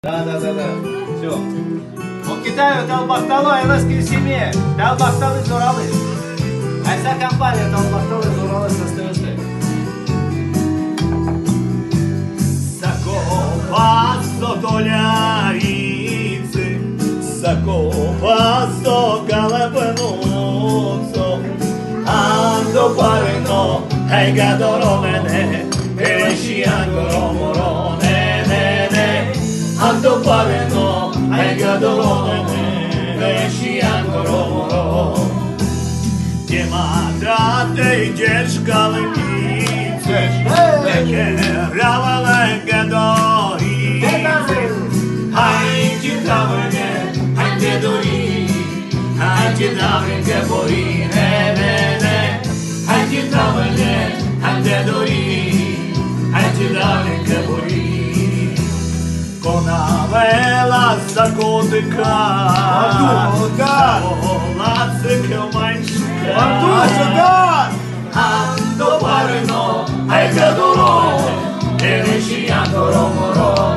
Да. Все. В Китае Талбахтало, Айласские семьи. Талбахталы Зуралы. А вся компания Талбахталы Зуралы остается. Закопа сто долярицы, закопа сто галепенуцо, ando pareno, hai gadoro mene, eresci ancora morone, ando pareno, hai gadoro mene, eresci ancora morone. Te matrate i dzierżkalnice, leke rawale gadorice, hai ci tavne, hai te dori, hai ci tavne che poi ne, hai ci tavne, hai te dori, hai ci tavne che poi. Con la vela sta coteca, volazze che mai ando pareno, hai gadoro, e riesci ancora morone.